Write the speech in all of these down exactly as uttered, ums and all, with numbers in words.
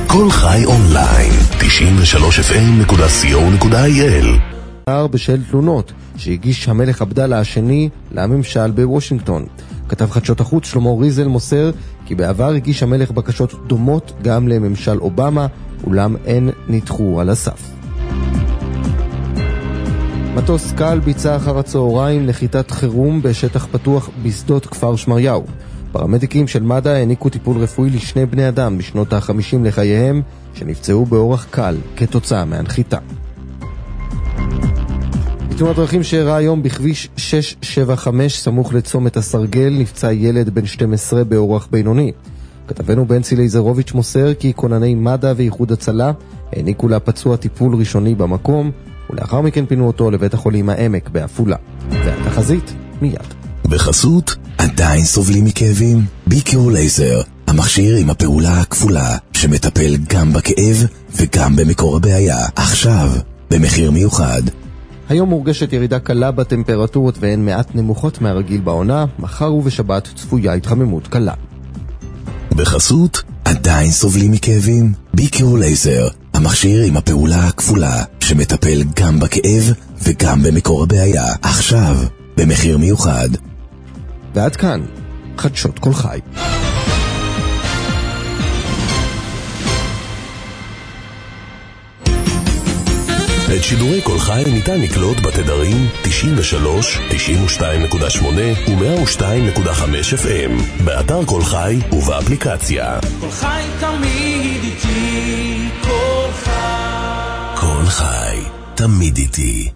כל חי אונליין, תשעים ושלוש אף אם נקודה סי או נקודה איי אל. בשל תלונות שהגיש המלך עבדאללה השני לממשל בוושינגטון. כתב חדשות החוץ שלמה ריזל מוסר כי בעבר הגיש המלך בקשות דומות גם לממשל אובמה, אולם הן נדחו על הסף. מטוס קל ביצע אחר הצהריים נחיתת חירום בשטח פתוח בשדות כפר שמריהו. פרמדיקים של מד"א העניקו טיפול רפואי לשני בני אדם בשנות ה-חמישים לחייהם שנפצעו באורח קל כתוצאה מהנחיתה. בתאונת דרכים שאירעה היום בכביש שש שבע חמש סמוך לצומת הסרגל נפצע ילד בן שתים עשרה באורח בינוני. כתבנו בנצי לייזרוביץ' מוסר כי כונני מד"א ואיחוד הצלה העניקו לפצוע טיפול ראשוני במקום ולאחר מכן פינו אותו לבית החולים העמק בעפולה. והתחזית מיד. בחסות, עדיין סובלים מכאבים? ביקיור לייזר, המכשיר עם הפעולה הכפולה שמטפל גם בכאב וגם במקור הבעיה. עכשיו, במחיר מיוחד. היום מורגשת ירידה קלה בטמפרטורות והן מעט נמוכות מהרגיל בעונה. מחר ובשבת צפויה התחממות קלה. בחסות, עדיין סובלים מכאבים? ביקיור לייזר, המכשיר עם הפעולה הכפולה שמטפל גם בכאב וגם במקור הבעיה. עכשיו, במחיר מיוחד. ועד כאן, חדשות כל חי. את שידורי כל חי ניתן לקלוט בתדרים תשעים ושלוש, תשעים ושתיים נקודה שמונה ו-מאה ושתיים נקודה חמש אף אם, באתר כל חי ובאפליקציה. כל חי תמיד איתי, כל חי. כל חי תמיד איתי.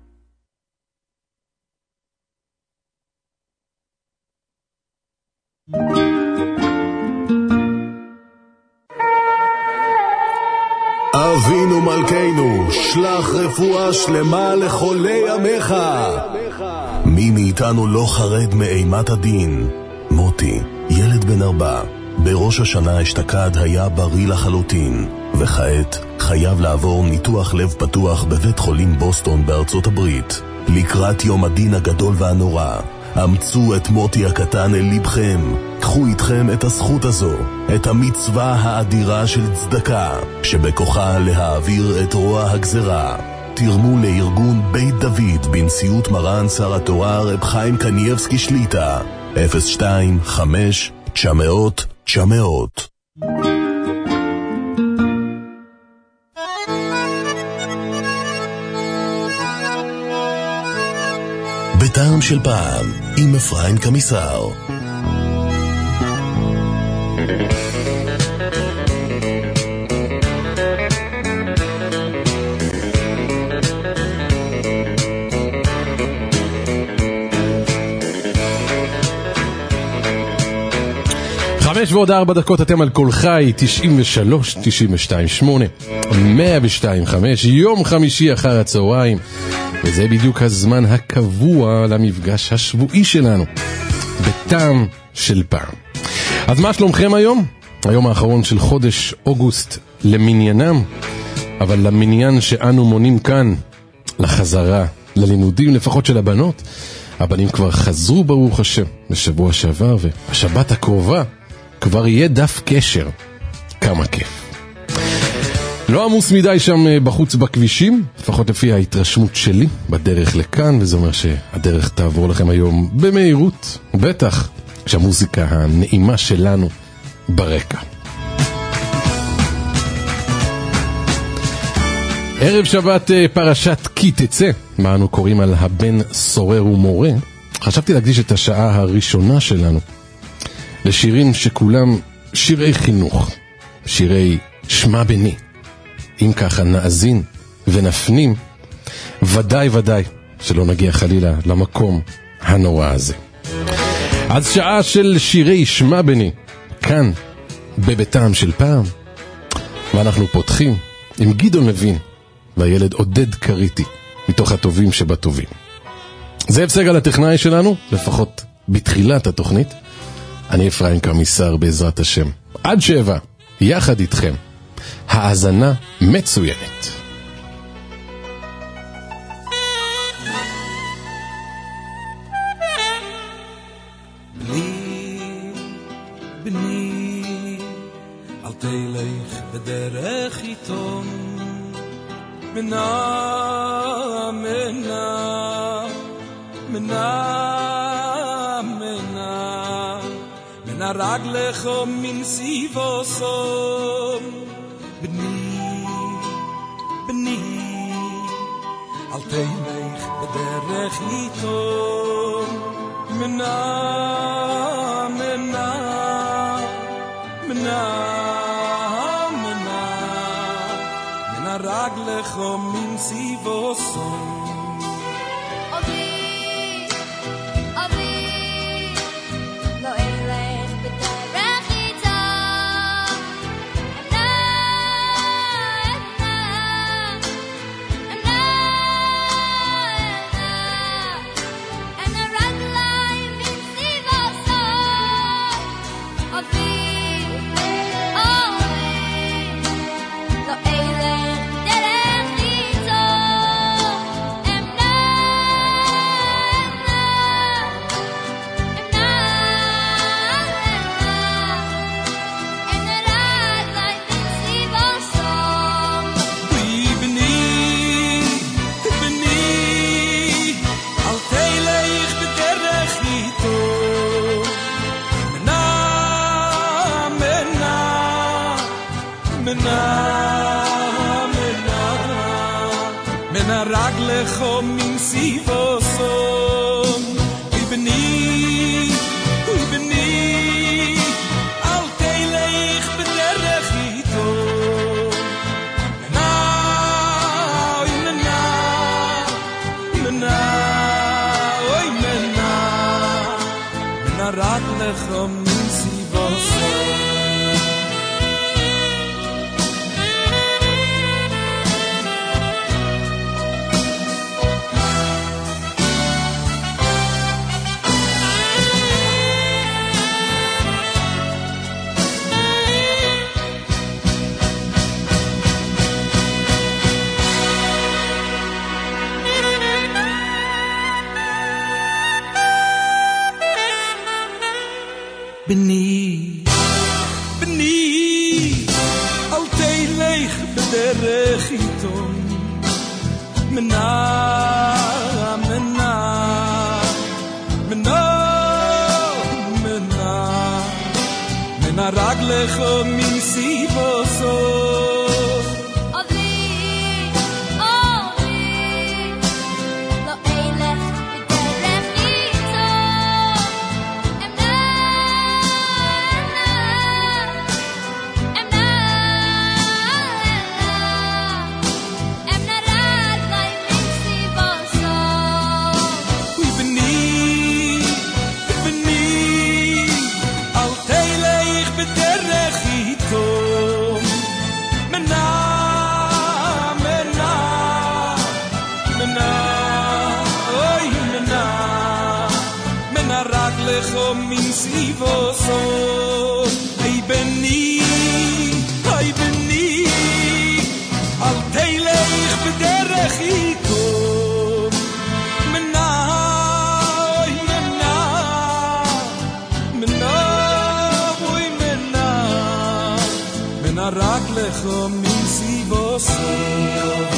אבינו מלכנו, שלח רפואה שלמה לחולי עמך. מי מאיתנו לא חרד מאימת הדין? מוטי, ילד בן ארבע, בראש השנה אשתקד היה בריא לחלוטין, וכעת חייב לעבור ניתוח לב פתוח בבית חולים בוסטון בארצות הברית. לקראת יום הדין הגדול והנורא, אמצו את מוטי הקטן אל לבכם. קחו איתכם את הזכות הזו, את המצווה האדירה של צדקה, שבכוחה להעביר את רוע הגזרה. תרמו לארגון בית דוד בנשיאות מרן שר התורה רב חיים קנייבסקי שליטה, אפס שתיים חמש תשע מאות תשע מאות. בטעם של פעם, עם אפרים קמיסר. חמש ועוד ארבע דקות אתם על כל חי, תשעים ושלוש, תשעים ושתיים, שמונה, מאה ושתיים, חמש, יום חמישי אחר הצהריים, וזה בדיוק הזמן הקבוע למפגש השבועי שלנו, בטעם של פעם. אז מה שלומכם היום? היום האחרון של חודש אוגוסט למניינם, אבל למניין שאנו מונים כאן, לחזרה, ללימודים לפחות של הבנות. הבנים כבר חזרו ברוך השם בשבוע שעבר, ובשבת הקרובה כבר יהיה דף קשר. כמה כיף. לא עמוס מדי שם בחוץ בכבישים, לפחות לפי ההתרשמות שלי בדרך לכאן, וזה אומר שהדרך תעבור לכם היום במהירות, בטח שהמוזיקה הנעימה שלנו ברקע. ערב שבת פרשת כי תצא, מה אנו קוראים על הבן סורר ומורה. חשבתי להקדיש את השעה הראשונה שלנו לשירים שכולם שירי חינוך, שירי שמע בני. אם ככה נאזין ונפנים, ודאי ודאי שלא נגיע חלילה למקום הנורא הזה. אז שעה של שירי שמע בני, כאן בביתם של פעם, ואנחנו פותחים עם גדעון לוין והילד עודד קריטי, מתוך הטובים שבטובים. זאב סגל הטכנאי שלנו, לפחות בתחילת התוכנית. אני אפרים קמיסר בעזרת השם. עד שבע, יחד איתכם. האזנה מצוינת. בני, בני, אל תלך בדרך עיתון מנה מנה מנה מנה מנה רגלך מן סיבו סום בני בני אל תלך בדרך עיתון מנה מנה מנה רגלך מן סיבו סום אבי, אבי לא אלך בדרך איתו אמנה, אמנה אמנה אמנה רגלי מן סיבו סום אבי, אבי לא אלך רגלך מן סיבו סום ובני ובני אל תלך בדרך איתו מנה אוי מנה מנה אוי מנה מנה רגלך מן סיבו סום בני בני אל תלך בדרך עיתון מנה מנה מנה מנה מנה רגלך מן סיבו סום אבי, אבי לא אלך בדרך איתו מן סיבו סום היי בני היי בני אל תלך בדרך איתו מנה אוי מנה מנה אוי מנה מנה רגלך מן סיבו סום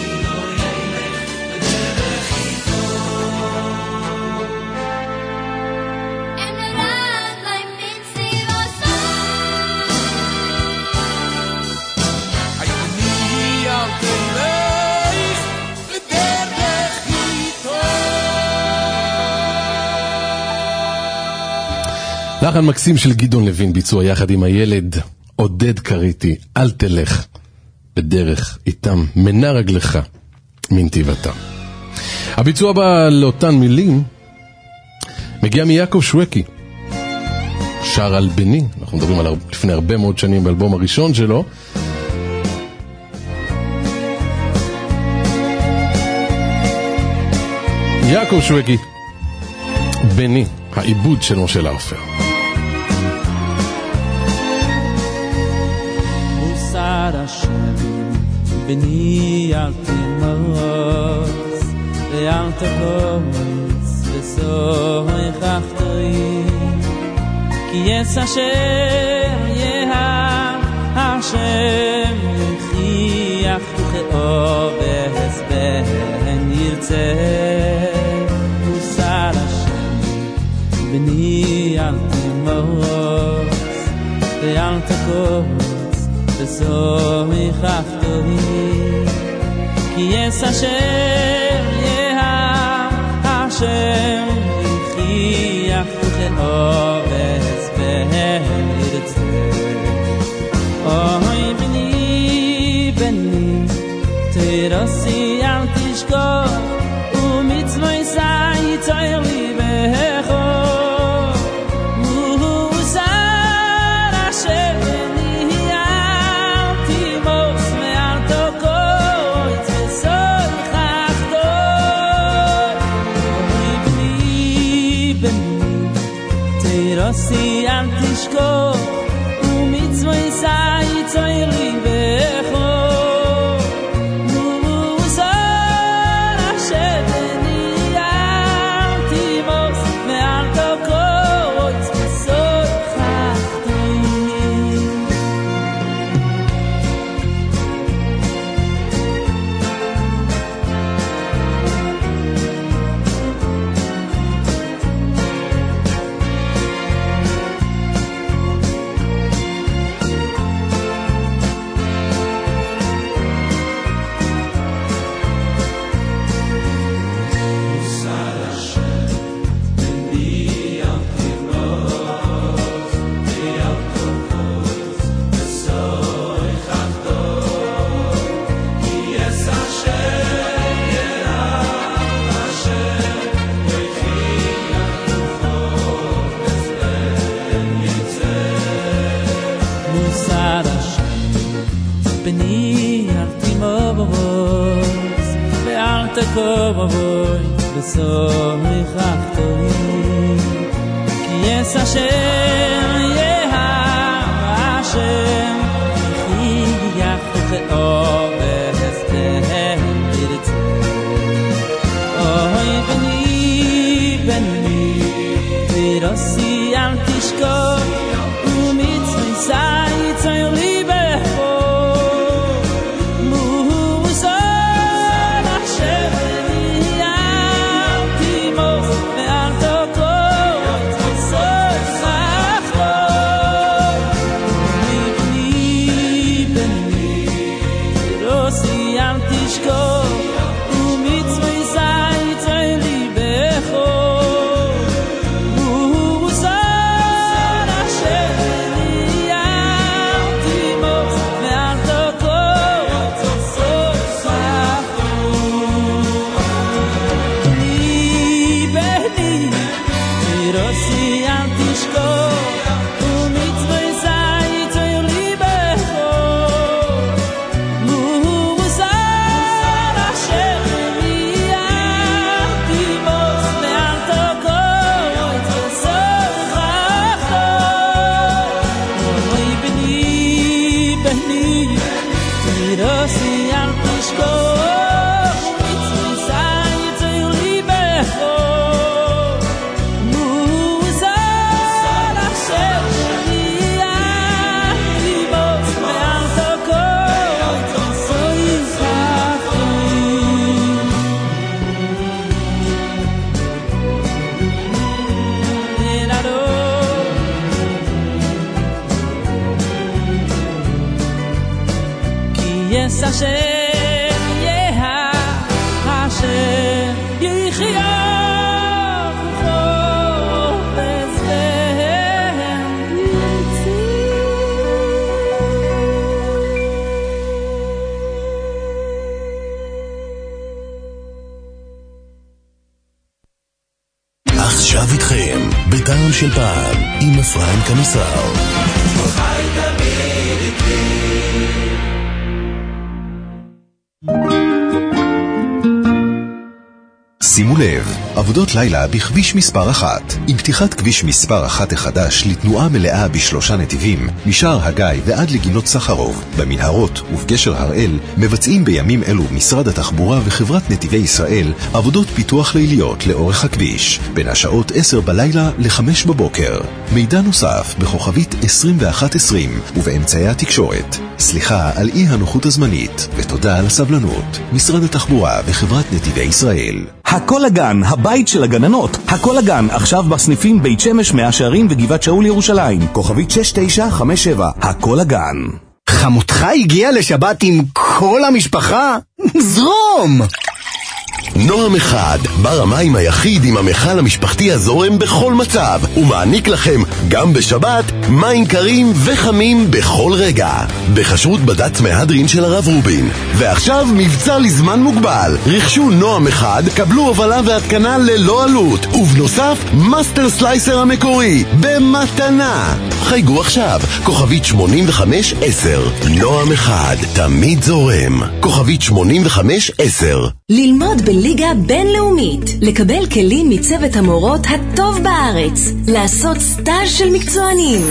לחן מקסים של גדעון לוין, ביצוע יחד עם הילד עודד קריטי, אל תלך בדרך איתם, מנה רגלך מנתיבתה. הביצוע הבא לאותן מילים מגיע מיעקב שווקי, שר על בני, אנחנו מדברים על לפני הרבה מאוד שנים באלבום הראשון שלו. יעקב שווקי, בני, העיבוד של משה לאופר. השם בני אל תמוס ואל תחוץ וסוי חכתרי כי יש אשר יהב Hashem Yichiach Tucheo Behesben Yirtzeh Musar Hashem B'ni al timos Ve'al takos Ve'zomi chaftohi Ki yes Hashem Yeham Hashem Yichiach Tucheo Behesben Oy bni bni terasi al tishko u mitzvay sai tayli becho mu sar asheni al timos me al toko tsesoy khachto oy bni bni terasi al tishko Mitzvah sai tayli becho Musar Hasheni al timos me'al tokot Soy chachtoim Kovoy besoy khachtoy ki yes Hashem Yeham Hashem Yichiach Tucheo Behesben Yirtzeh Oy bni bni Tirosi al tishko u mitzvay sai tayli becho Hashem Yeha Hashem Yichiach Bezben Yitzir עכשיו איתכם בטעם של פעם עם אפרים קמיסר שימו לב, עבודות לילה בכביש מספר אחת. עם פתיחת כביש מספר אחת החדש לתנועה מלאה בשלושה נתיבים, משער הגיא ועד לגינות סחרוב, במנהרות ובגשר הראל, מבצעים בימים אלו משרד התחבורה וחברת נתיבי ישראל עבודות פיתוח ליליות לאורך הכביש, בין השעות עשר בלילה ל-חמש בבוקר. מידע נוסף בכוכבית עשרים ואחת עשרים ובאמצעי התקשורת. סליחה על אי הנוחות הזמנית, ותודה על הסבלנות. משרד התחבורה וחברת נתיבי ישראל. הכל הגן, הבית של הגננות. הכל הגן, עכשיו בסניפים בית שמש, מאה שערים וגבעת שאול ירושלים. כוכבית שש תשע חמש שבע. הכל הגן. חמותך הגיע לשבת עם כל המשפחה? זרום! נועם אחד, בר המים היחיד עם המכל המשפחתי הזורם בכל מצב, ומעניק לכם גם בשבת מים קרים וחמים בכל רגע, בכשרות בד"ץ מהדרין של הרב רובין. ועכשיו מבצע לזמן מוגבל, רכשו נועם אחד, קבלו הובלה והתקנה ללא עלות, ובנוסף מאסטר סלייסר המקורי במתנה. חייגו עכשיו, כוכבית שמונים וחמש עשר. נועם אחד, תמיד זורם. כוכבית שמונים וחמש עשר. ללמוד בליגה בינלאומית, לקבל כלים מצוות המורות הטוב בארץ, לעשות סטאז' של מקצוענים.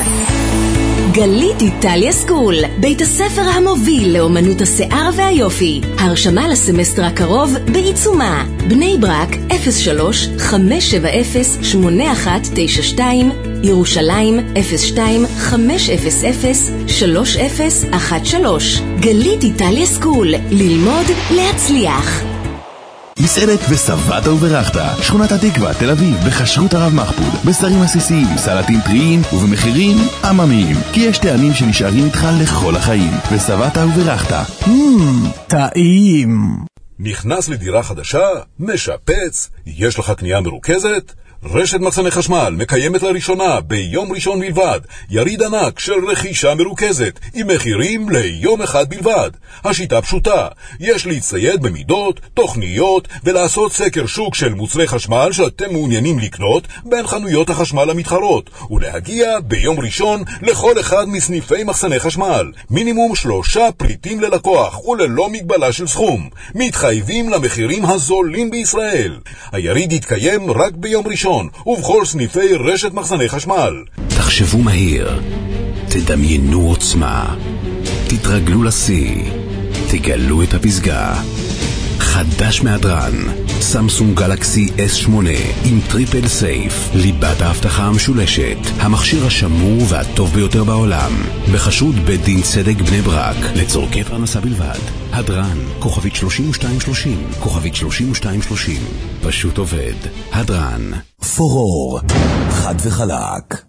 גלית איטליה סקול, בית הספר המוביל לאומנות השיער והיופי. הרשמה לסמסטר הקרוב בעיצומה. בני ברק אפס שלוש חמש שבע אפס שמונה אחת תשע שתיים, ירושלים אפס שתיים חמש אפס אפס שלוש אפס אחת שלוש. גלית איטליה סקול, ללמוד להצליח. מסעדת וסבת וברכתה, שכונת התקווה, תל אביב, בכשרות הרב מחפוד, בשרים עסיסיים, סלטים טריים ובמחירים עממיים, כי יש טעמים שנשארים איתך לכל החיים. וסבת וברכתה, מmm, טעים. נכנס לדירה חדשה? משפץ? יש לך קנייה מרוכזת? רשת מחסני חשמל מקיימת לראשונה ביום ראשון בלבד יריד ענק של רכישה מרוכזת עם מחירים ליום אחד בלבד. השיטה פשוטה, יש להצטייד במידות, תוכניות ולעשות סקר שוק של מוצרי חשמל שאתם מעוניינים לקנות בין חנויות החשמל המתחרות, ולהגיע ביום ראשון לכל אחד מסניפי מחסני חשמל. מינימום שלושה פריטים ללקוח וללא מגבלה של סכום, מתחייבים למחירים הזולים בישראל. היריד יתקיים רק ביום ראשון ובכל סניפי רשת מחסני חשמל. תחשבו מהיר, תדמיינו עוצמה, תתרגלו לשיא, תגלו את הפסגה. חדש מהדרן, סמסונג גלקסי אס שמונה עם טריפל סייף, ליבת ההבטחה המשולשת, המכשיר השמור והטוב ביותר בעולם, בחשרות בית דין צדק בני ברק, לצורכי פרנסה בלבד. הדרן, כוכבית שלושים ושתיים שלושים, כוכבית שלושים ושתיים שלושים, פשוט עובד. הדרן. פורור, חד וחלק.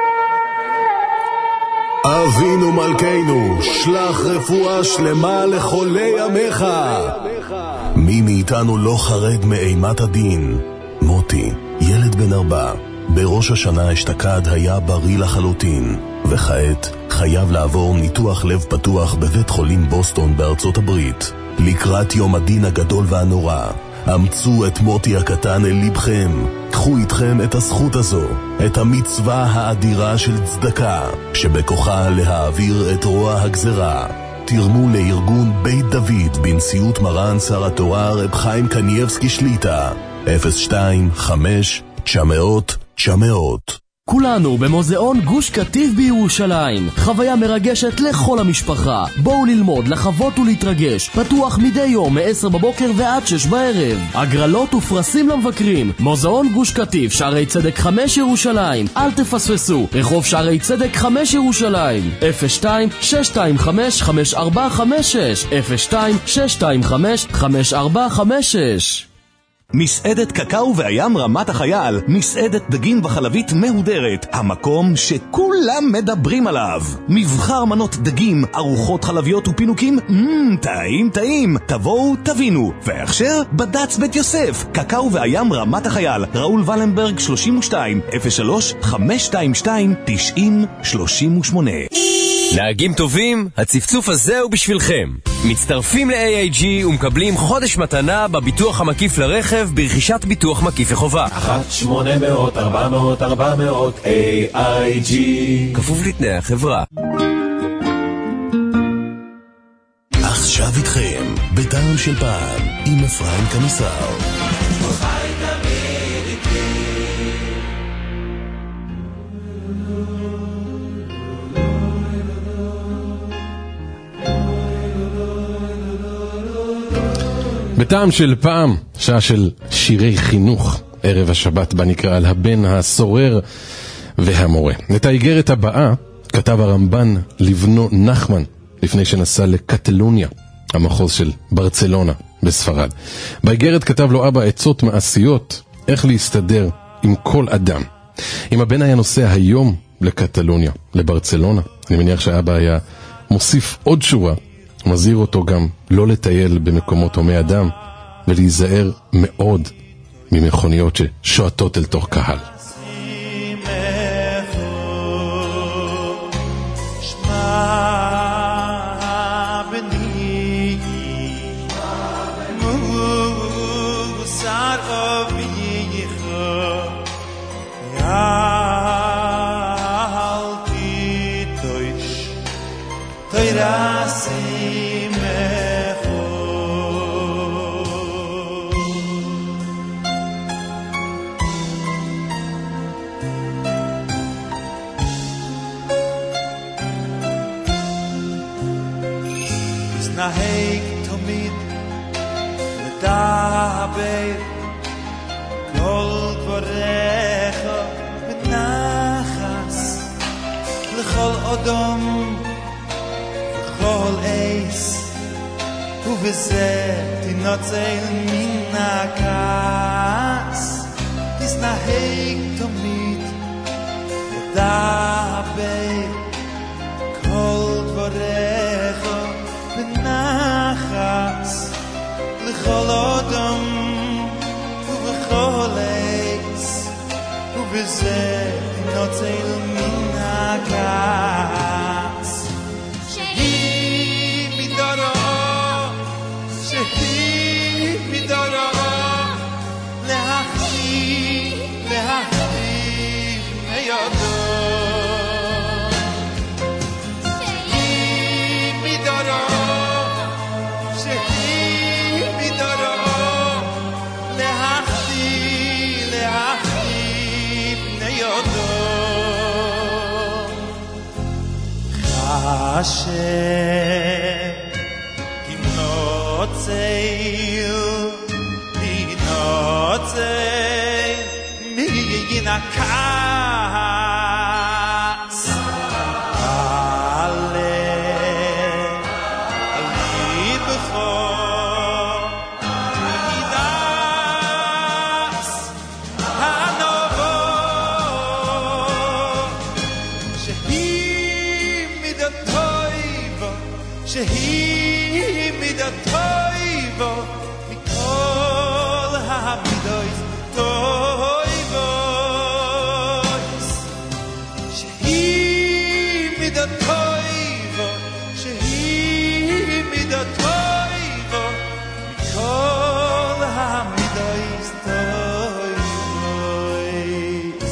אבינו מלכנו, שלח רפואה שלמה לחולי עמך. מי מאיתנו לא חרד מאימת הדין? מוטי, ילד בן ארבע, בראש השנה אשתקד היה בריא לחלוטין, וכעת חייב לעבור ניתוח לב פתוח בבית חולים בוסטון בארצות הברית. לקראת יום הדין הגדול והנורא, אמצו את מוטי הקטן אל לבכם. קחו איתכם את הזכות הזו, את המצווה האדירה של צדקה, שבכוחה להעביר את רוע הגזרה. תרמו לארגון בית דוד בנשיאות מרן שר התורה רב חיים קנייבסקי שליטה, אפס שתיים חמש תשע מאות תשע מאות. כולנו במוזיאון גוש קטיף בירושלים. חוויה מרגשת לכל המשפחה. בואו ללמוד, לחוות ולהתרגש. פתוח מדי יום מ-עשר בבוקר ועד שש בערב. הגרלות ופרסים למבקרים. מוזיאון גוש קטיף, שערי צדק חמש ירושלים. אל תפספסו. רחוב שערי צדק חמש ירושלים. אפס שתיים שש שתיים חמש חמש ארבע חמש שש, אפס שתיים שש שתיים חמש חמש ארבע חמש שש. מסעדת קקאו והים רמת החייל, מסעדת דגים וחלבית מהודרת, המקום שכולם מדברים עליו. מבחר מנות דגים, ארוחות חלביות ופינוקים, מmm, טעים טעים, תבואו תבינו. והכשר בד"ץ בית יוסף, קקאו והים רמת החייל, ראול ולנברג שלושים ושתיים, אפס שלוש חמש שתיים שתיים תשעים שלושים ושמונה. נהגים טובים, הצפצוף הזה הוא בשבילכם. מצטרפים ל-איי איי ג'י ומקבלים חודש מתנה בביטוח המקיף לרכב ברכישת ביטוח מקיף לחובה. אחת שמונה מאות ארבע מאות ארבע מאות איי איי ג'י, כפוף לתנאי החברה. עכשיו איתכם בטעם של פעם עם אפרים קמיסר. חי בטעם של פעם, שעה של שירי חינוך, ערב השבת בה נקרא על הבן הסורר והמורה. את האיגרת הבאה כתב הרמב"ן לבנו נחמן לפני שנסע לקטלוניה, המחוז של ברצלונה בספרד. באיגרת כתב לו אבא עצות מעשיות איך להסתדר עם כל אדם. אם הבן היה נוסע היום לקטלוניה, לברצלונה, אני מניח שהאבא היה מוסיף עוד שורה, מזהיר אותו גם לא לטייל במקומות הומי אדם ולהיזהר מאוד ממכוניות ששועטות אל תוך קהל. נהג תמיד לדבר כל דבריך בנחס לכל אדם וכל עץ ובזה תנצל מן הכעס. תנהג תמיד לדבר כל דבריך בנחס לכל אדם ובכל עץ ובזה נוצל מן הכעס. שהיא מדורו שהיא מדורו להחליף להחליף מידו Hashem Kim notzeil Di notzeil Mi yinakas Ale Ali b'cho Midas Hanovo Shehi שהיא מידת טויבו מכל המידות טויבוס שהיא מידת טויבו שהיא מידת טויבו מכל המידות טויבוס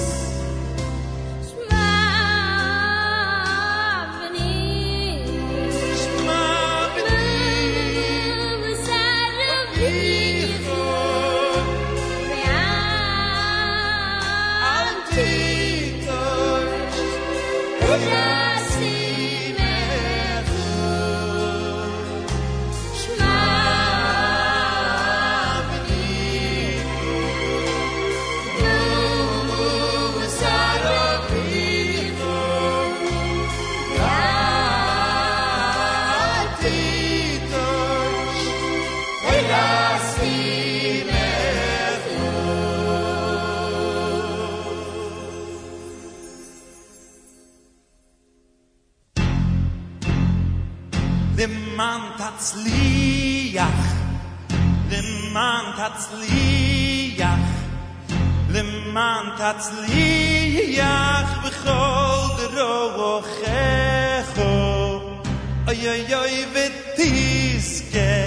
למען תצליח, למען תצליח, למען תצליח בכל דרכיך. אוי אוי אוי ותזכה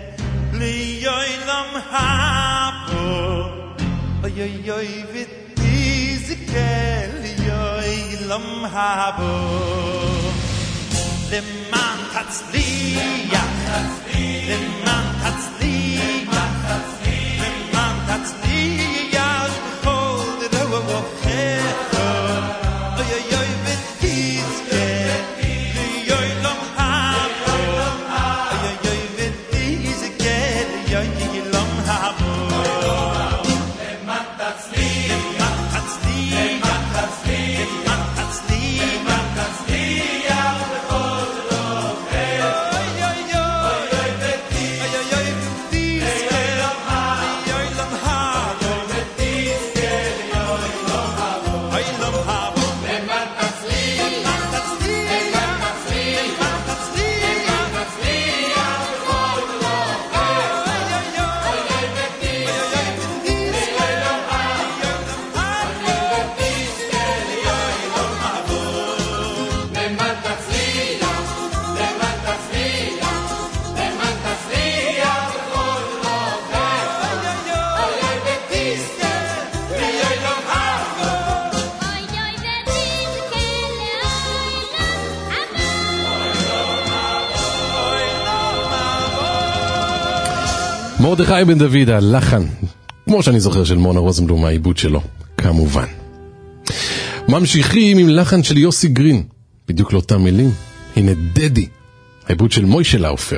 לעולם הבא. אוי אוי אוי ותזכה לעולם הבא. למען תצליח, למען תצליח, למען תצליח בכל דרכיך. אוי אוי אוי ותזכה לעולם הבא. אוי אוי אוי ותזכה לעולם מרדכי בן דוד, הלחן, כמו שאני זוכר, של מונה רוזנבלום, העיבוד שלו, כמובן. ממשיכים עם לחן של יוסי גרין, בדיוק לאותם מילים. הנה דדי, העיבוד של מוישה לאופר.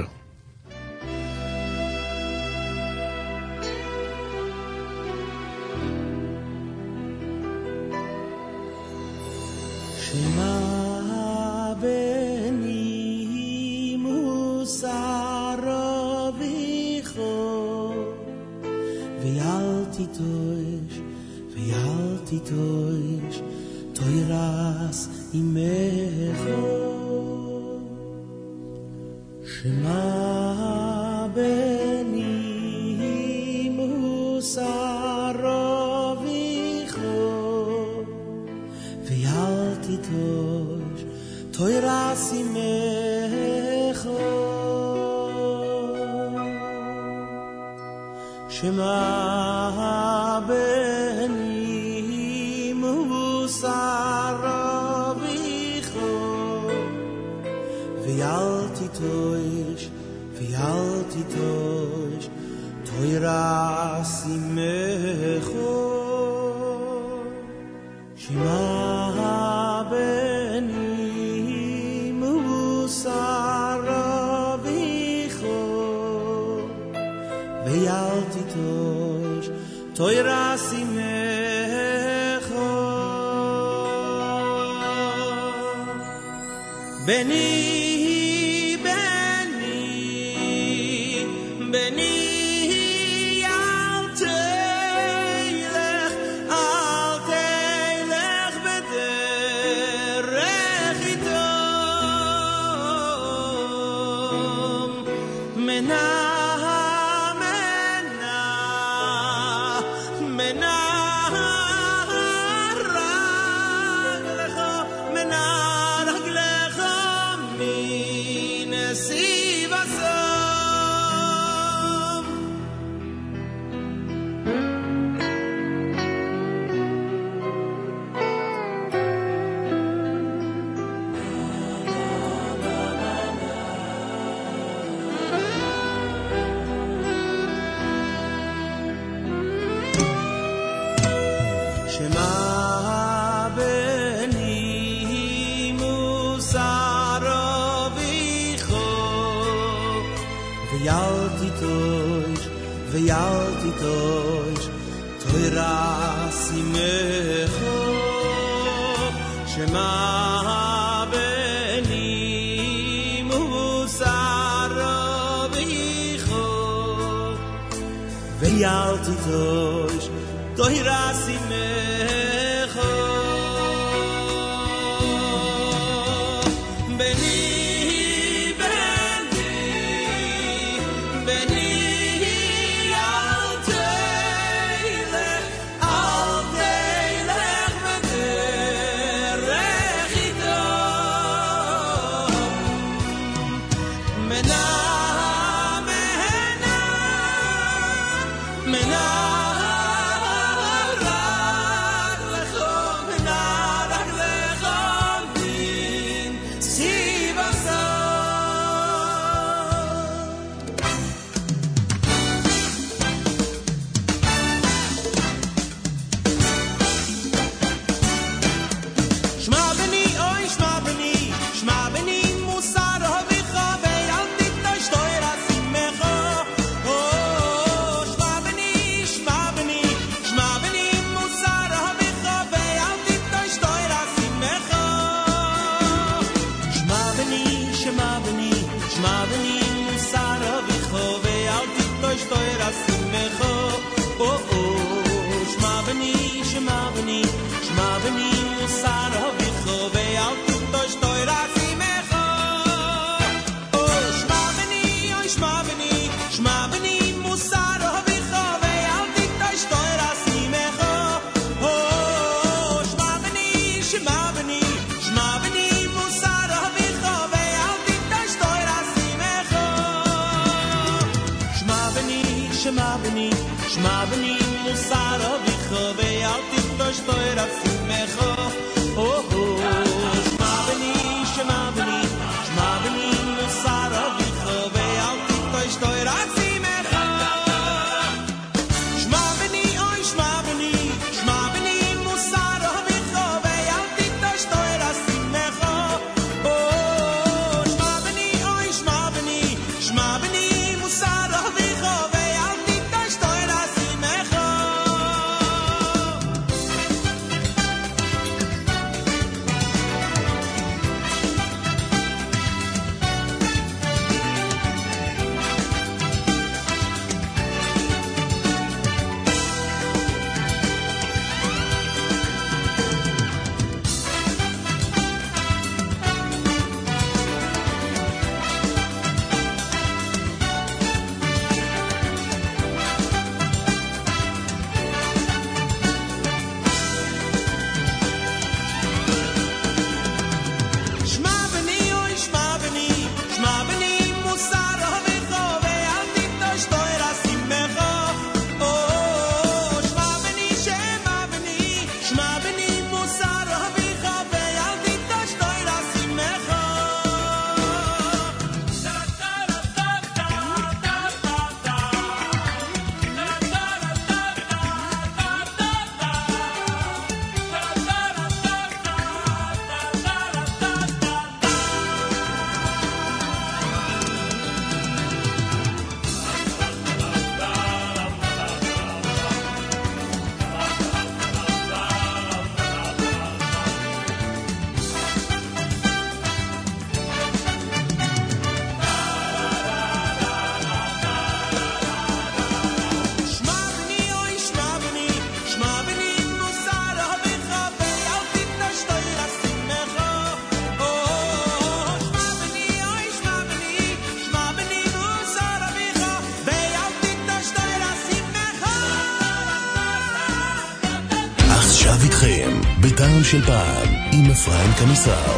עכשיו איתכם, בטעם של פעם, עם אפרים קמיסר.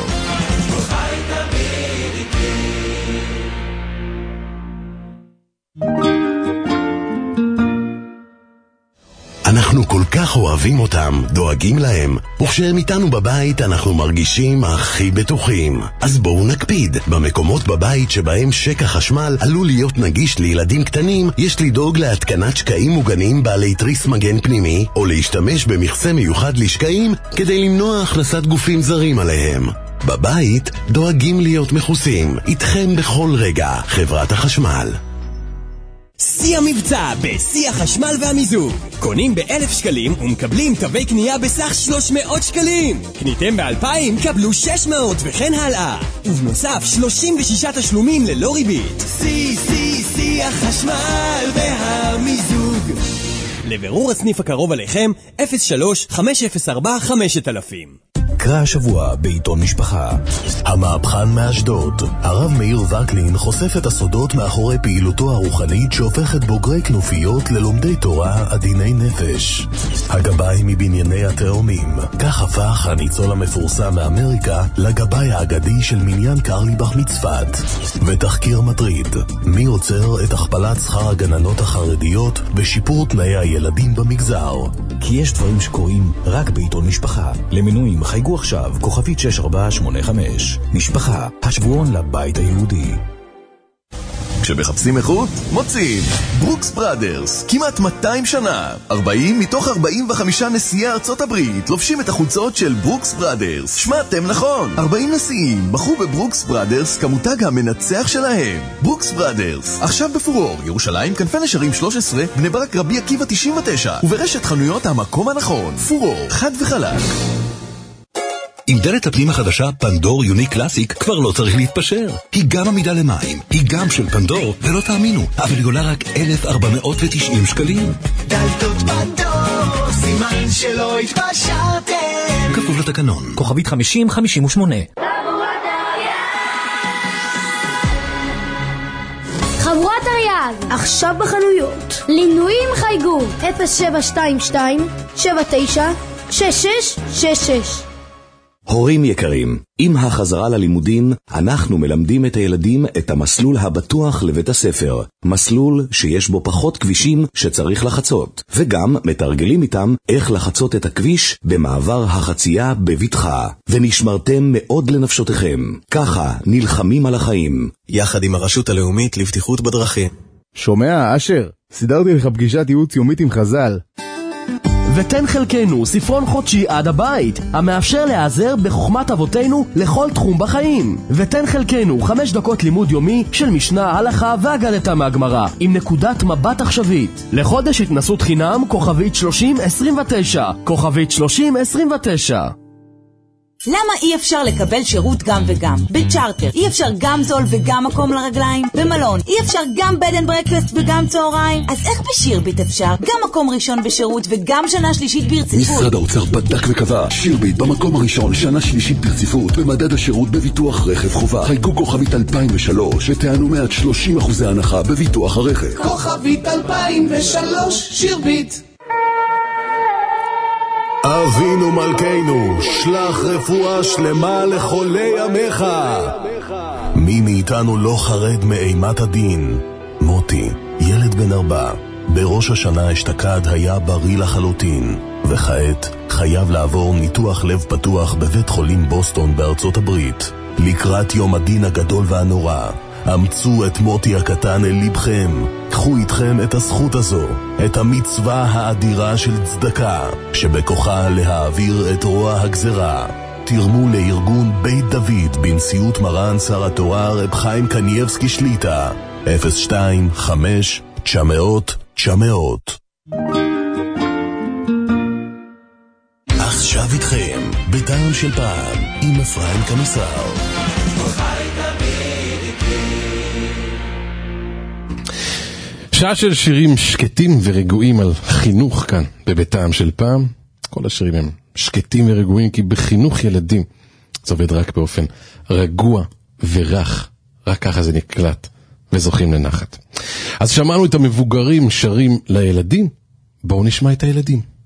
אנחנו כל כך אוהבים אותם, דואגים להם, וכשהם איתנו בבית אנחנו מרגישים הכי בטוחים. אז בואו נקפיד, במקומות בבית שבהם שקע חשמל עלול להיות נגיש לילדים קטנים, יש לדאוג להתקנת שקעים מוגנים בעלי תריס מגן פנימי, או להשתמש במכסה מיוחד לשקעים כדי למנוע הכנסת גופים זרים עליהם. בבית דואגים להיות מחוסים, איתכם בכל רגע, חברת החשמל. שיא המבצע בשיא החשמל והמיזוג. קונים באלף שקלים ומקבלים תווי קנייה בסך שלוש מאות שקלים. קניתם באלפיים, קבלו שש מאות וכן הלאה. ובנוסף שלושים ושישה תשלומים ללא ריבית. שיא, שיא, שיא החשמל והמיזוג. לבירור הסניף הקרוב עליכם, אפס שלוש חמש אפס ארבע חמש אלף. קרא השבוע בעיתון משפחה. המהפכן מאשדוד. הרב מאיר וקלין חושף את הסודות מאחורי פעילותו הרוחנית שהופכת בוגרי כנופיות ללומדי תורה עדיני נפש. הגבאי מבנייני התאומים. כך הפך הניצול המפורסם מאמריקה לגבאי האגדי של מניין קרליבך מצפת. ותחקיר מטריד. מי עוצר את הכפלת שכר הגננות החרדיות ושיפור תנאי הילדים במגזר. כי יש דברים שקורים רק בעיתון משפחה. למינויים חייגו עכשיו, כוכבית שש ארבע שמונה חמש. משפחה, השבועון לבית היהודי. כשמחפשים איכות, מוצאים ברוקס בראדרס, כמעט מאתיים שנה. ארבעים מתוך ארבעים וחמישה נשיאי ארצות הברית לובשים את החולצות של ברוקס בראדרס. שמעתם נכון, ארבעים נשיאים בחרו בברוקס בראדרס כמותג המנצח שלהם. ברוקס בראדרס, עכשיו בפורור, ירושלים, כנפי נשרים שלוש עשרה, בני ברק רבי עקיבא תשעים ותשע, וברשת חנויות המקום הנכון. פורור, חד וחלק. עם דלת הפנים החדשה פנדור יוניק קלאסיק כבר לא צריך להתפשר. היא גם עמידה למים, היא גם של פנדור, ולא תאמינו, אבל היא עולה רק אלף ארבע מאות ותשעים שקלים. דלתות פנדור, סימן שלא התפשרתם. כפוף לתקנון. כוכבית חמישים חמישים ושמונה. חבורת אריאל, עכשיו בחנויות. לינויים חייגו אפס שבע שתיים שתיים שבע תשע שש שש שש שש. הורים יקרים, עם החזרה ללימודים, אנחנו מלמדים את הילדים את המסלול הבטוח לבית הספר. מסלול שיש בו פחות כבישים שצריך לחצות, וגם מתרגלים איתם איך לחצות את הכביש במעבר החצייה בבטחה. ונשמרתם מאוד לנפשותיכם. ככה נלחמים על החיים. יחד עם הרשות הלאומית לבטיחות בדרכים. שומע, אשר? סידרתי לך פגישת ייעוץ יומית עם חז"ל. ותן חלקנו ספרון חודשי עד הבית, המאפשר להיעזר בחוכמת אבותינו לכל תחום בחיים. ותן חלקנו חמש דקות לימוד יומי של משנה, הלכה והגדתה מהגמרא, עם נקודת מבט עכשווית. לחודש התנסות חינם, כוכבית שלושים עשרים ותשע, כוכבית שלושים עשרים ותשע. למה אי אפשר לקבל שירות גם וגם? בצ'ארטר אי אפשר גם זול וגם מקום לרגליים? במלון אי אפשר גם בד אנד ברקפסט וגם צהריים? אז איך בשירביט אפשר? גם מקום ראשון בשירות וגם שנה שלישית ברציפות? משרד האוצר בדק וקבע, שירביט במקום הראשון שנה שלישית ברציפות במדד השירות בביטוח רכב חובה. חייגו כוכבית אלפיים ושלוש ותענו מעט שלושים אחוזי הנחה בביטוח הרכב. כוכבית אלפיים ושלוש שירביט. אבינו מלכנו, שלח רפואה שלמה לחולי עמך. מי מאיתנו לא חרד מאימת הדין? מוטי, ילד בן ארבע, בראש השנה אשתקד היה בריא לחלוטין, וכעת חייב לעבור ניתוח לב פתוח בבית חולים בוסטון בארצות הברית. לקראת יום הדין הגדול והנורא, אמצו את מוטי הקטן אל לבכם. קחו איתכם את הזכות הזו, את המצווה האדירה של צדקה, שבכוחה להעביר את רוע הגזרה. תרמו לארגון בית דוד בנשיאות מרן שר התורה רב חיים קנייבסקי שליטה, אפס שתיים חמש תשע מאות תשע מאות. עכשיו איתכם, בטעם של פעם, עם אפרים קמיסר. שעה של שירים שקטים ורגועים על חינוך כאן בביתם של פעם. כל השירים הם שקטים ורגועים כי בחינוך ילדים זה עובד רק באופן רגוע ורך, רק ככה זה נקלט וזוכים לנחת. אז שמענו את המבוגרים שרים לילדים, בואו נשמע את הילדים.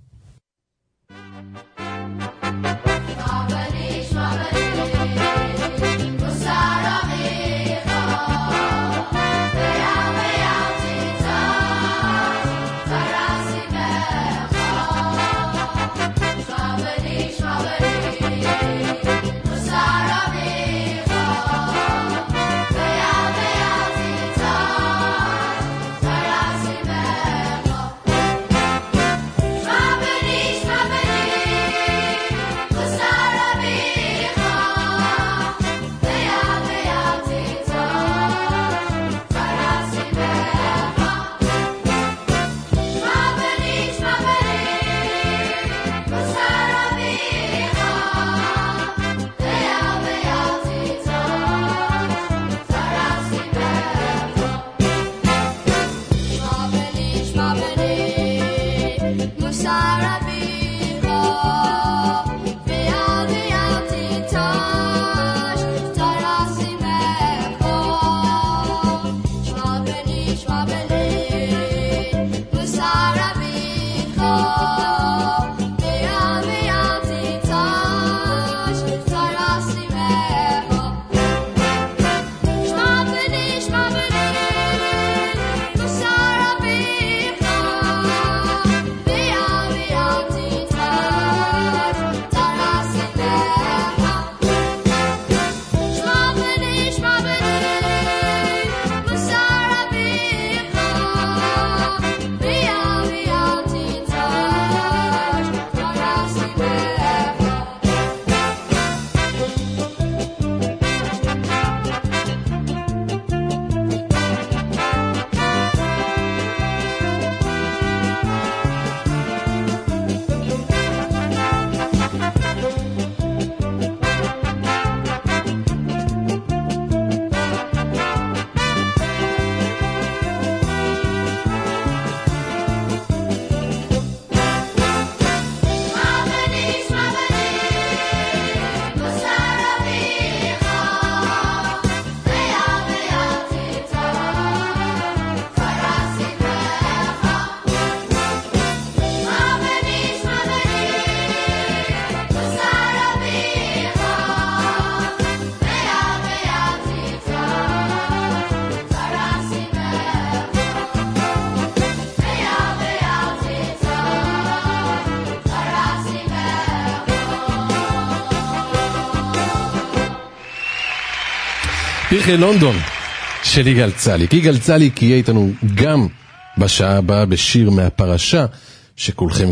פרחי לונדון של יגאל צליק. יגאל צליק יהיה איתנו גם בשעה הבאה בשיר מהפרשה שכולכם כבר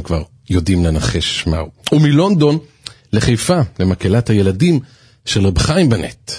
יודעים לנחש מהו. ומלונדון לחיפה, למקהלת הילדים של רב חיים בנט.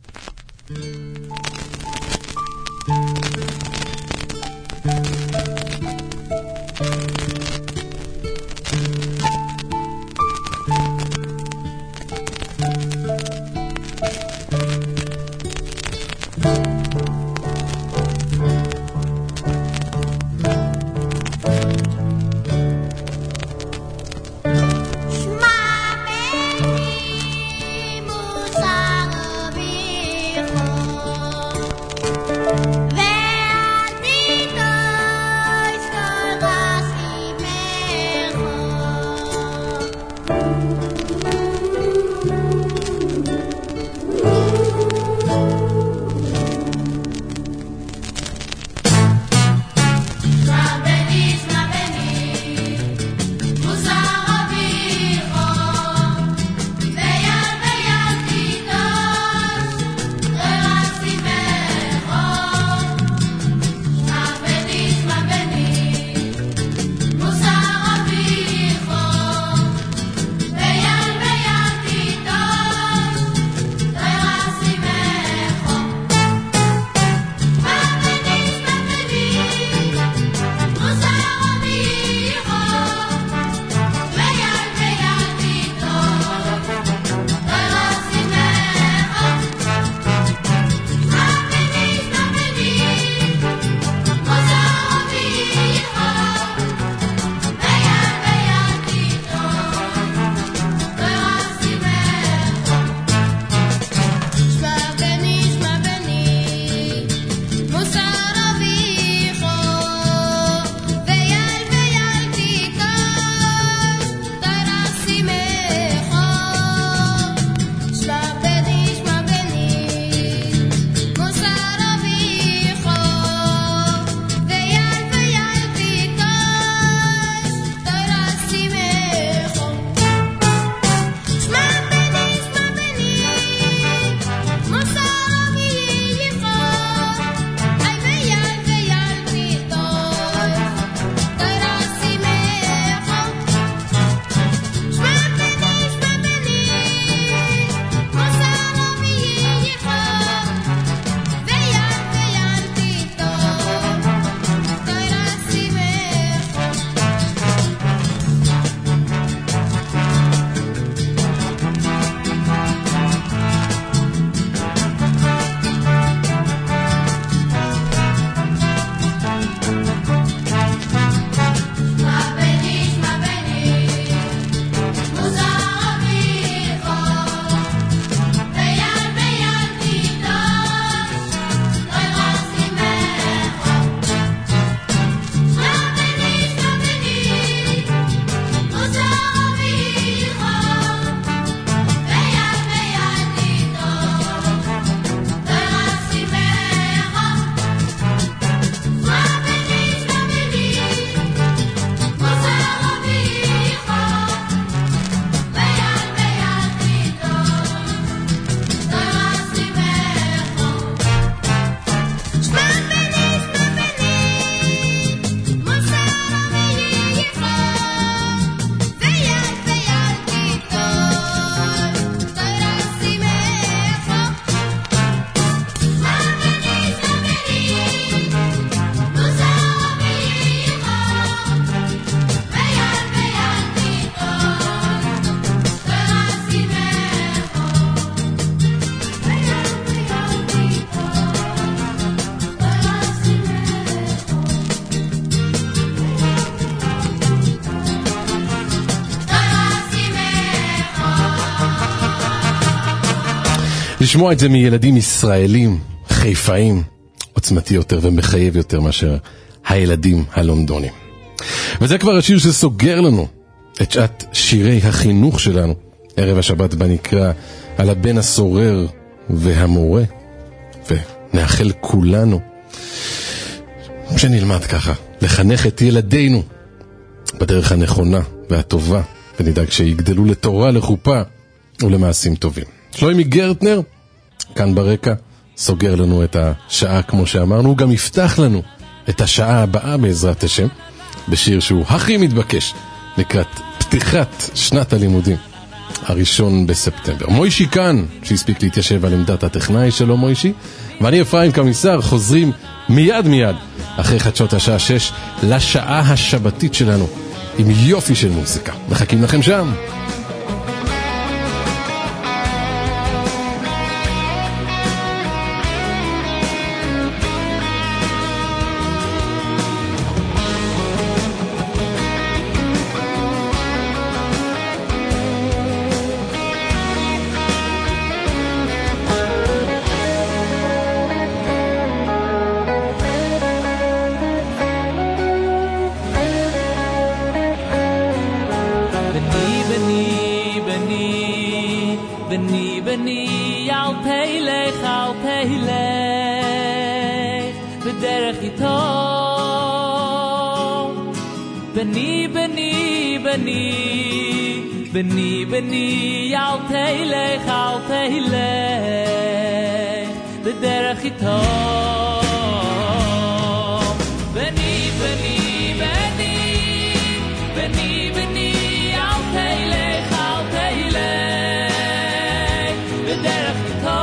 לשמוע את זה מילדים ישראלים, חיפאים, עוצמתי יותר ומחייב יותר מאשר הילדים הלונדונים. וזה כבר השיר שסוגר לנו את שעת שירי החינוך שלנו. ערב השבת בה נקרא על הבן הסורר והמורה, ונאחל כולנו שנלמד ככה לחנך את ילדינו בדרך הנכונה והטובה, ונדאג שיגדלו לתורה, לחופה ולמעשים טובים. שלומי גרטנר כאן ברקע סוגר לנו את השעה כמו שאמרנו, הוא גם יפתח לנו את השעה הבאה בעזרת השם בשיר שהוא הכי מתבקש לקראת פתיחת שנת הלימודים, הראשון בספטמבר. מוישי כאן, שהספיק להתיישב על עמדת הטכנאי שלו מוישי, ואני אפרים קמיסר, חוזרים מיד מיד אחרי חדשות השעה שש לשעה השבתית שלנו עם יופי של מוזיקה. מחכים לכם שם. בני בני אל תלך אל תלך בדרך איתו בני בני בני בני בני אל תלך אל תלך בדרך איתו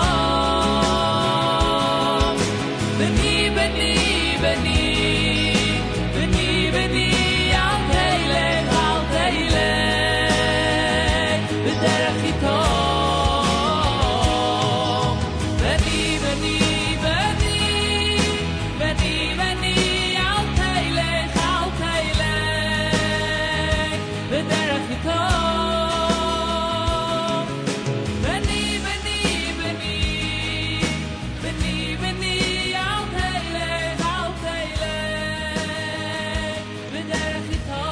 בני בני בני בני בני אל תלך אל תלך בדרך איתו בני בני בני בני בני אל תלך אל תלך בדרך איתו בני בני בני בני בני אל תלך אל תלך בדרך איתו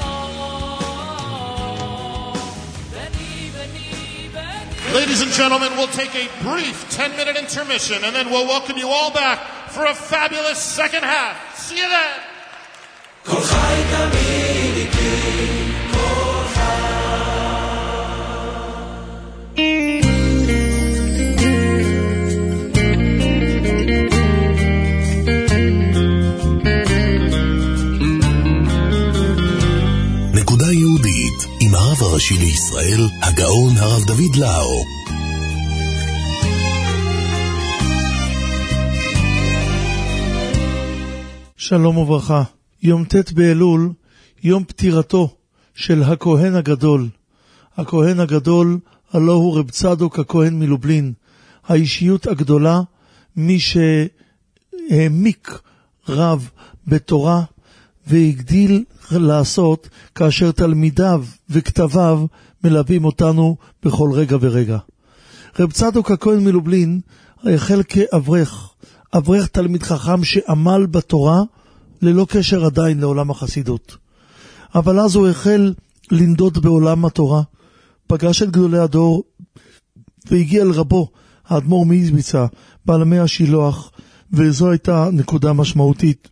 Ladies and gentlemen, we'll take a brief ten-minute intermission, and then we'll welcome you all back for a fabulous second half. See you then! כל חי תמיד איתי, כל נקודה יהודית עם הרב הראשי לישראל, הגאון הרב דוד לאו. שלום וברכה. יום ט' באלול, יום פטירתו של הכהן הגדול. הכהן הגדול, הלא הוא רב צדוק הכהן מלובלין, האישיות הגדולה, מי שהעמיק רב בתורה והגדיל לעשות כאשר תלמידיו וכתביו מלווים אותנו בכל רגע ורגע. רב צדוק הכהן מלובלין החל כאברך, אברך תלמיד חכם שעמל בתורה ללא קשר עדיין לעולם החסידות. אבל אז הוא החל לנדוד בעולם התורה, פגש את גדולי הדור והגיע אל רבו, האדמו"ר מאיזביצה, בעל מאה השילוח, וזו הייתה נקודה משמעותית.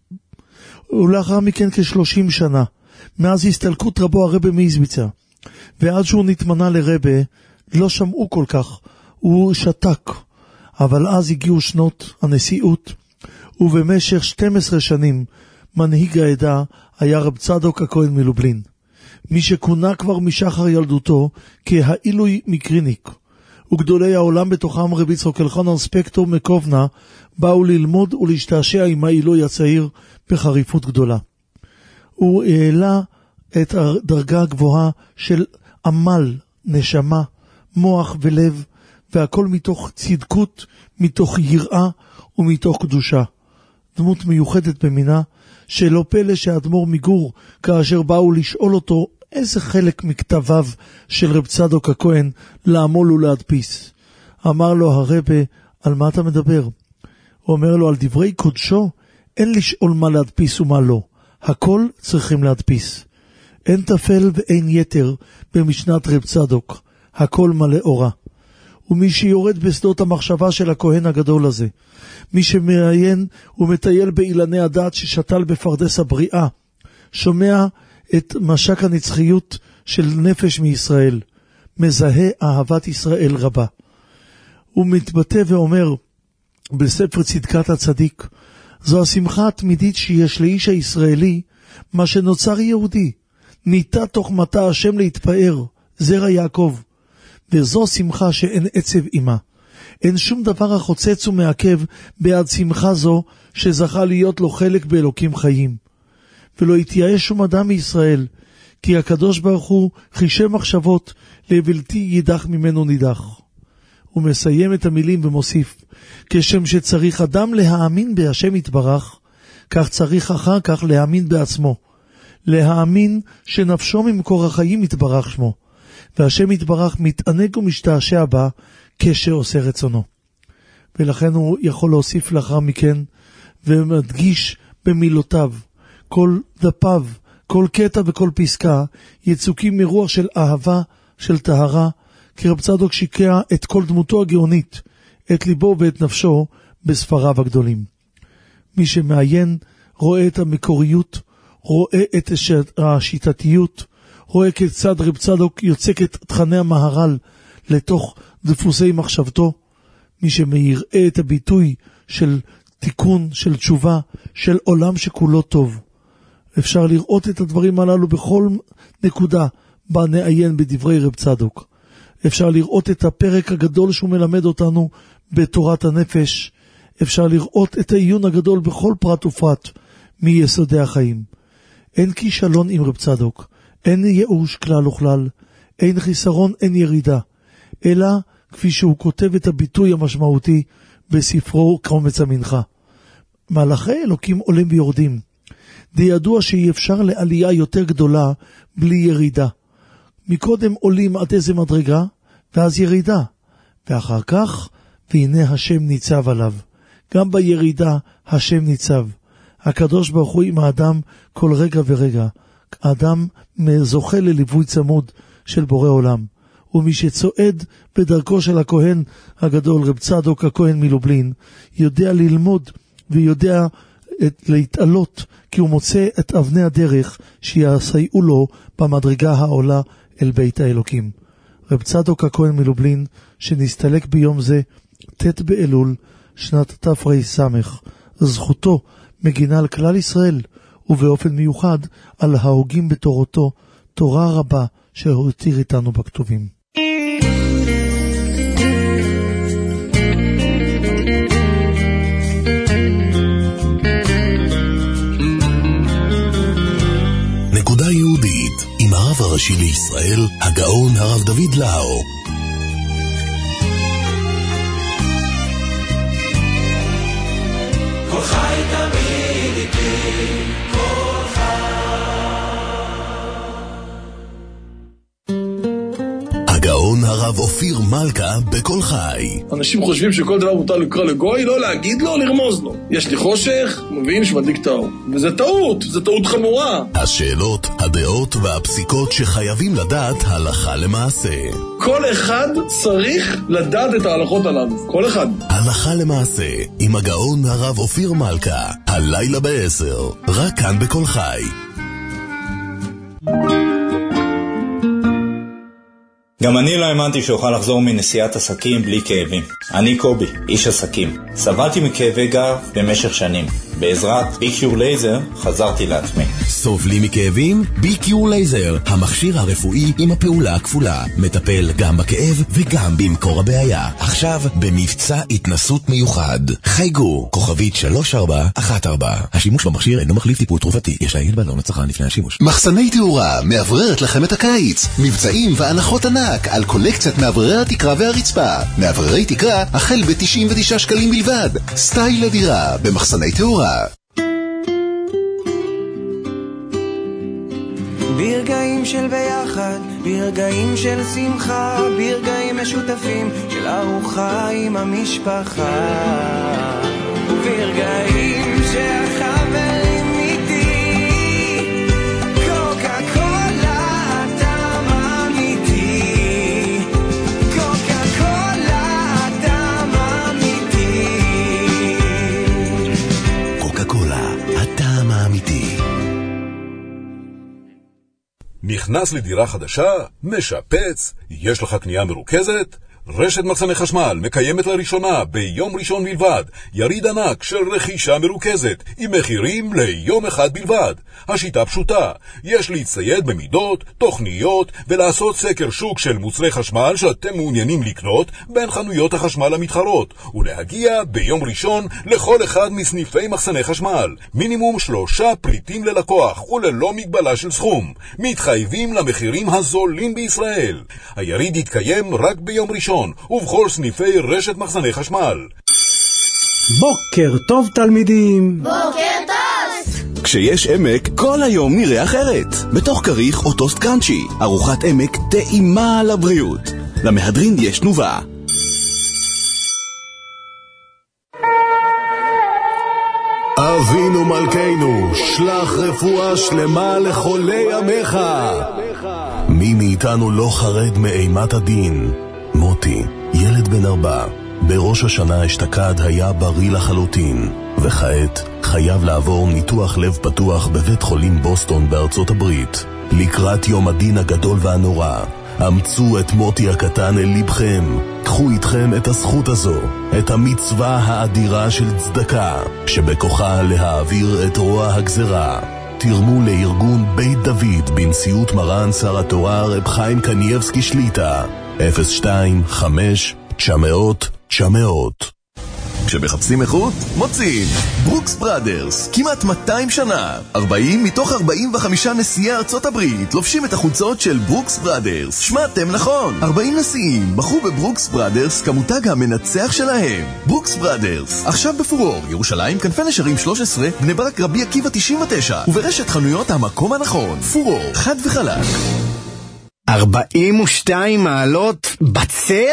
ולאחר מכן כשלושים שנה, מאז הסתלקות רבו הרבי מאיזביצה, ועד שהוא נתמנה לרבי, לא שמעו כל כך, הוא שתק. אבל אז הגיעו שנות הנשיאות, ובמשך שתים עשרה שנים מנהיג העדה היה רב צדוק הכהן מלובלין, מי שכונה כבר משחר ילדותו כהאילוי מקריניק, וגדולי העולם בתוכם רבי יצחק אלחנן ספקטור מקובנה באו ללמוד ולהשתעשע עם האילוי הצעיר בחריפות גדולה. הוא העלה את הדרגה הגבוהה של עמל, נשמה, מוח ולב, והכל מתוך צדקות, מתוך יראה ומתוך קדושה. דמות מיוחדת במינה, שלא פלא שהאדמו"ר מגור, כאשר באו לשאול אותו איזה חלק מכתביו של רב צדוק הכהן לעמול ולהדפיס, אמר לו הרבה, על מה אתה מדבר? הוא אומר לו, על דברי קודשו אין לשאול מה להדפיס ומה לא, הכל צריכים להדפיס. אין תפל ואין יתר במשנת רב צדוק, הכל מלא אורה. ומי שיורד בשדות המחשבה של הכהן הגדול הזה, מי שמעיין ומטייל באילני הדת ששתל בפרדס הבריאה, שומע את משק הנצחיות של נפש מישראל, מזהה אהבת ישראל רבה. הוא מתבטא ואומר בספר צדקת הצדיק, זו השמחה התמידית שיש לאיש הישראלי, מה שנוצר יהודי, ניטה תוך מטה השם להתפאר, זרע יעקב. וזו שמחה שאין עצב עמה. אין שום דבר החוצץ ומעכב בעד שמחה זו שזכה להיות לו חלק באלוקים חיים. ולא יתייאש שום אדם מישראל, כי הקדוש ברוך הוא חישב מחשבות לבלתי יידח ממנו נידח. הוא מסיים את המילים ומוסיף, כשם שצריך אדם להאמין בהשם יתברך, כך צריך אחר כך להאמין בעצמו. להאמין שנפשו ממקור החיים יתברך שמו, והשם יתברך מתענג ומשתעשע בה כשעושה רצונו. ולכן הוא יכול להוסיף לאחר מכן ומדגיש במילותיו, כל דפיו, כל קטע וכל פסקה יצוקים מרוח של אהבה, של טהרה, כי רב צדוק שיקע את כל דמותו הגאונית, את ליבו ואת נפשו בספריו הגדולים. מי שמעיין רואה את המקוריות, רואה את השיטתיות, רואה כיצד רב צדוק יוצק את תכני המהר"ל לתוך דפוסי מחשבתו. מי שמייראה את הביטוי של תיקון, של תשובה, של עולם שכולו טוב. אפשר לראות את הדברים הללו בכל נקודה בה נעיין בדברי רב צדוק. אפשר לראות את הפרק הגדול שהוא מלמד אותנו בתורת הנפש. אפשר לראות את העיון הגדול בכל פרט ופרט מיסודי החיים. אין כישלון עם רב צדוק, אין ייאוש כלל וכלל, אין חיסרון, אין ירידה, אלא כפי שהוא כותב את הביטוי המשמעותי בספרו קומץ המנחה. מלאכי אלוקים עולים ויורדים. די ידוע שאי אפשר לעלייה יותר גדולה בלי ירידה. מקודם עולים עד איזה מדרגה, ואז ירידה, ואחר כך, והנה השם ניצב עליו. גם בירידה השם ניצב. הקדוש ברוך הוא עם האדם כל רגע ורגע. האדם זוכה לליווי צמוד של בורא עולם. ומי שצועד בדרכו של הכהן הגדול, רב צדוק הכהן מלובלין, יודע ללמוד ויודע להתעלות, כי הוא מוצא את אבני הדרך שיסייעו לו במדרגה העולה אל בית האלוקים. רב צדוק הכהן מלובלין, שנסתלק ביום זה, ת' באלול, שנת תר"ס, זכותו מגינה על כלל ישראל, ובאופן מיוחד על ההוגים בתורתו, תורה רבה שהותיר איתנו בכתובים. נקודה יהודית עם הרב הראשי לישראל, הגאון הרב דוד לאו. כל חי תמיד איתי, כל הגאון הרב אופיר מלכה בכל חי. אנשים חושבים שכל דבר מותר לקרוא לגוי, לא להגיד לו, לרמוז לו. יש לי חושך, מבין שמדליק את האור. וזה טעות, זה טעות חמורה. השאלות, הדעות והפסיקות שחייבים לדעת הלכה למעשה. כל אחד צריך לדעת את ההלכות הללו. כל אחד. הלכה למעשה, עם הגאון הרב אופיר מלכה. הלילה בעשר, רק כאן בכל חי. גם אני לא האמנתי שאוכל לחזור מנסיעת עסקים בלי כאבים. אני קובי, איש עסקים. סבלתי מכאבי גב במשך שנים. בעזרת ביקיור לייזר חזרתי לעצמי. סובלים מכאבים? ביקיור לייזר, המכשיר הרפואי עם הפעולה הכפולה. מטפל גם בכאב וגם במקור הבעיה. עכשיו במבצע התנסות מיוחד. חייגו, כוכבית שלוש ארבע אחת ארבע. השימוש במכשיר אינו מחליף טיפול תרופתי. יש להעיד בעלון הצרכן לפני השימוש. מחסני תאורה מאווררת לכם את הקיץ. מבצעים והנחות ענק על קולקציית מאווררי התקרה והרצפה. מאווררי תקרה החל ב-תשעים ותשעה שקלים בלבד. סטייל לדירה במחסני תאורה. ברגעים של ביחד, ברגעים של שמחה, ברגעים משותפים של ארוחה עם המשפחה, וברגעים שהחברים איתי, קוקה קולה הטעם אמיתי, קוקה קולה הטעם אמיתי, קוקה קולה הטעם האמיתי. נכנס לדירה חדשה? משפץ? יש לך קנייה מרוכזת? רשת מחסני חשמל מקיימת לראשונה ביום ראשון בלבד יריד ענק של רכישה מרוכזת עם מחירים ליום אחד בלבד. השיטה פשוטה, יש להצטייד במידות, תוכניות ולעשות סקר שוק של מוצרי חשמל שאתם מעוניינים לקנות בין חנויות החשמל המתחרות ולהגיע ביום ראשון לכל אחד מסניפי מחסני חשמל. מינימום שלושה פריטים ללקוח וללא מגבלה של סכום. מתחייבים למחירים הזולים בישראל. היריד יתקיים רק ביום ראשון ובכל סניפי רשת מחסני חשמל. בוקר טוב תלמידים. בוקר טוב. כשיש עמק, כל היום נראה אחרת. בתוך כריך או טוסט קראנצ'י, ארוחת עמק טעימה על הבריאות. למהדרין יש תנובה. אבינו מלכנו, שלח רפואה שלמה לחולי עמך. מי מאיתנו לא חרד מאימת הדין? מוטי, ילד בן ארבע, בראש השנה אשתקד היה בריא לחלוטין, וכעת חייב לעבור ניתוח לב פתוח בבית חולים בוסטון בארצות הברית. לקראת יום הדין הגדול והנורא, אמצו את מוטי הקטן אל לבכם. קחו איתכם את הזכות הזו, את המצווה האדירה של צדקה, שבכוחה להעביר את רוע הגזרה. תרמו לארגון בית דוד בנשיאות מרן שר התורה רב חיים קניאבסקי שליטה, אפס שתיים חמש תשע מאות תשע מאות. כשמחפשים איכות, מוצאים ברוקס בראדרס, כמעט מאתיים שנה, ארבעים מתוך ארבעים וחמישה נשיאי ארצות הברית לובשים את החולצות של ברוקס בראדרס. שמעתם נכון, ארבעים נשיאים בחרו בברוקס בראדרס כמותג המנצח שלהם. ברוקס בראדרס, עכשיו בפורור, ירושלים, כנפי נשרים שלוש עשרה, בני ברק רבי עקיבא תשעים ותשע, וברשת חנויות המקום הנכון. פורור, חד וחלק. ארבעים ושתיים מעלות בצל?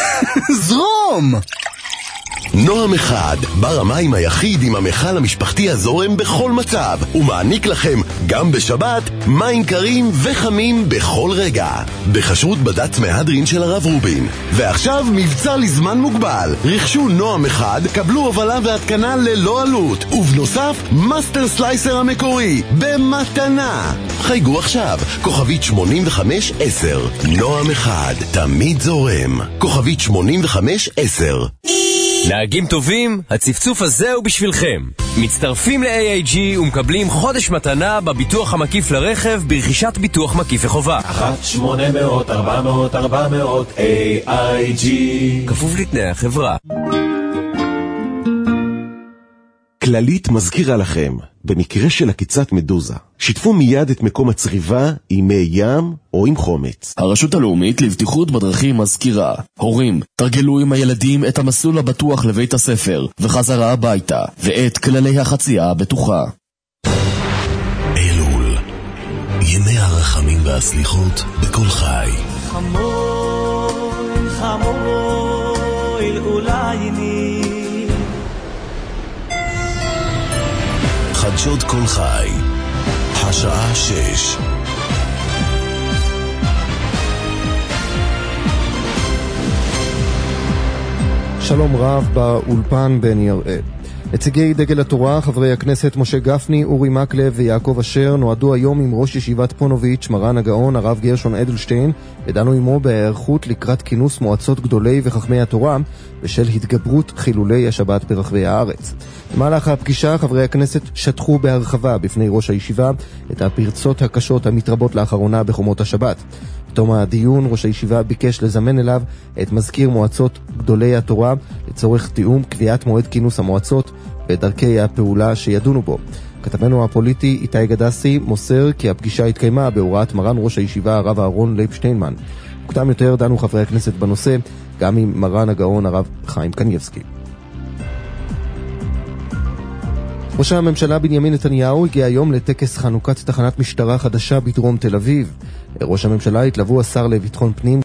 זרום! נועם אחד, בר המים היחיד עם המכל המשפחתי הזורם בכל מצב, ומעניק לכם גם בשבת מים קרים וחמים בכל רגע, בחשרות בד"ץ מהדרין של הרב רובין. ועכשיו מבצע לזמן מוגבל, רכשו נועם אחד, קבלו הובלה והתקנה ללא עלות, ובנוסף מאסטר סלייסר המקורי במתנה. חייגו עכשיו, כוכבית שמונים וחמש עשר. נועם אחד, תמיד זורם. כוכבית שמונים וחמש עשר. נהגים טובים, הצפצוף הזה הוא בשבילכם. מצטרפים ל-איי איי ג'י ומקבלים חודש מתנה בביטוח המקיף לרכב ברכישת ביטוח מקיף לחובה. אחת שמונה מאות ארבע מאות ארבע מאות איי איי ג'י. כפוף לתנאי החברה. כללית מזכירה לכם, במקרה של עקיצת מדוזה, שיתפו מיד את מקום הצריבה עם מי ים או עם חומץ. הרשות הלאומית לבטיחות בדרכים מזכירה, הורים, תרגלו עם הילדים את המסלול הבטוח לבית הספר וחזרה הביתה, ואת כללי החצייה הבטוחה. אלול, ימי הרחמים והסליחות בכל חי. חמוי, חמוי, אולי ני חדשות כל חי, השעה שש. שלום רב באולפן בני הראל. נציגי דגל התורה, חברי הכנסת משה גפני, אורי מקלב ויעקב אשר נועדו היום עם ראש ישיבת פונוביץ' מרן הגאון הרב גרשון אדלשטיין, ודנו עמו בהיערכות לקראת כינוס מועצות גדולי וחכמי התורה בשל התגברות חילולי השבת ברחבי הארץ. במהלך הפגישה חברי הכנסת שטחו בהרחבה בפני ראש הישיבה את הפרצות הקשות המתרבות לאחרונה בחומות השבת. בתום הדיון ראש הישיבה ביקש לזמן אליו את מזכיר מועצות גדולי התורה לצורך תיאום קביעת מועד כינוס המועצות ודרכי הפעולה שידונו בו. כתבנו הפוליטי איתי גדסי מוסר כי הפגישה התקיימה בהוראת מרן ראש הישיבה הרב אהרון לייב שטיינמן. מוקדם יותר דנו חברי הכנסת בנושא גם עם מרן הגאון הרב חיים קניאבסקי. ראש הממשלה בנימין נתניהו הגיע היום לטקס חנוכת תחנת משטרה חדשה בדרום תל אביב. ראש הממשלה התלוו השר לביטחון פנים